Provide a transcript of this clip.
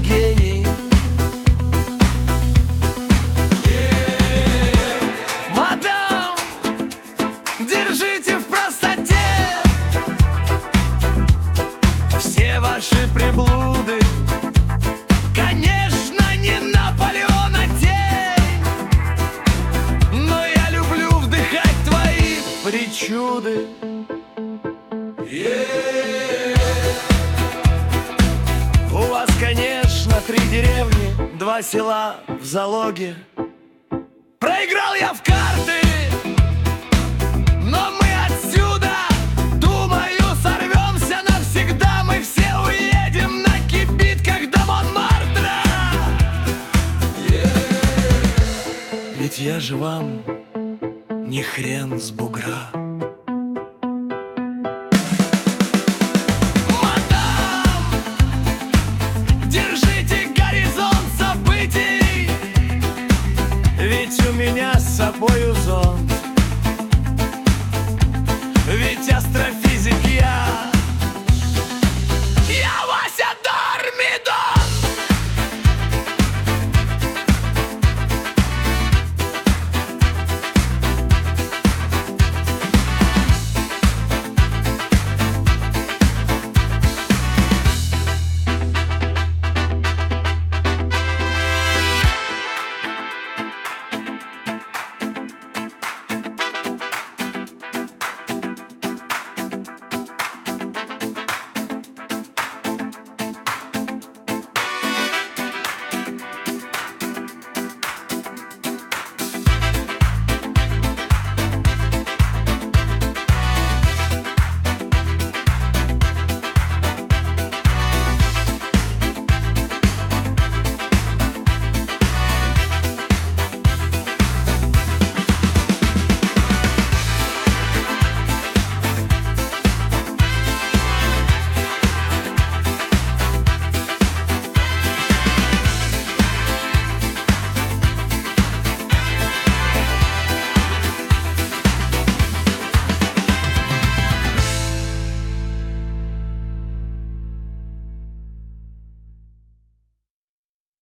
гений. Мадам, держите в простоте все ваши приблуды. Конечно, не Наполеона тень, но я люблю вдыхать твои причуды. У вас, конечно, 3 деревни, 2 села в залоге. Проиграл я в карты, но мы отсюда, думаю, сорвемся навсегда. Мы все уедем на кибитках до Монмартра. Ведь я же вам не хрен с бугра.